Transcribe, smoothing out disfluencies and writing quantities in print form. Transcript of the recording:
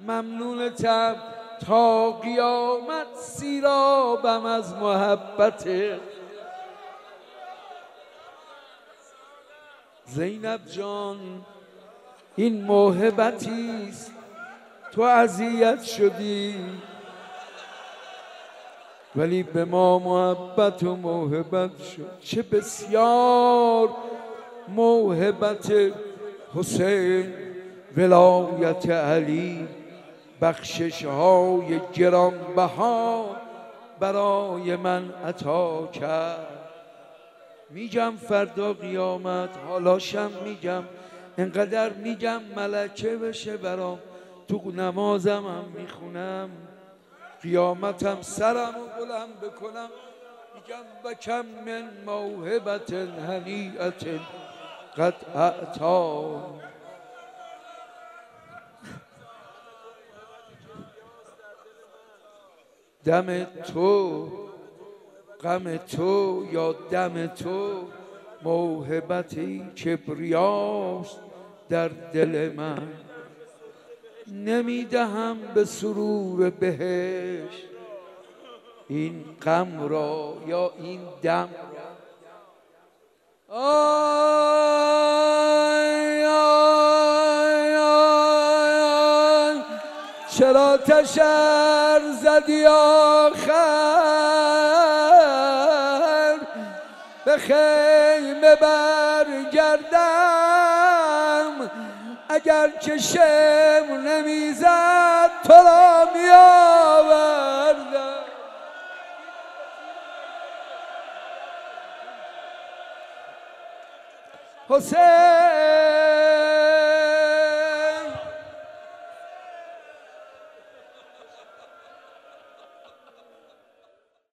ممنونتم تا قیامت سیرابم از محبته. زینب جان این موهبتیست، تو اذیت شدی ولی به ما محبت و موهبت شد. چه بسیار موهبت حسین، ولایت علی، بخشش های گرانبها برای من عطا کرد. میگم فردا قیامت، حالاشم میگم، انقدر میگم ملکه بشه برام، تو نمازم هم میخونم، قیامتم سرم رو بلند بکنم میگم بکم من موهبت هنیئت قد اعطا. دم تو، غم تو یا دم تو، موهبتی کبریاست در دل من. نمیدهم به سرور بهشت این غم را یا این دم را. آی آی آی چرا تشر زدی آخر، به خیمه برگردم اگر که شمر نمیزد تو را می آوردم. حسین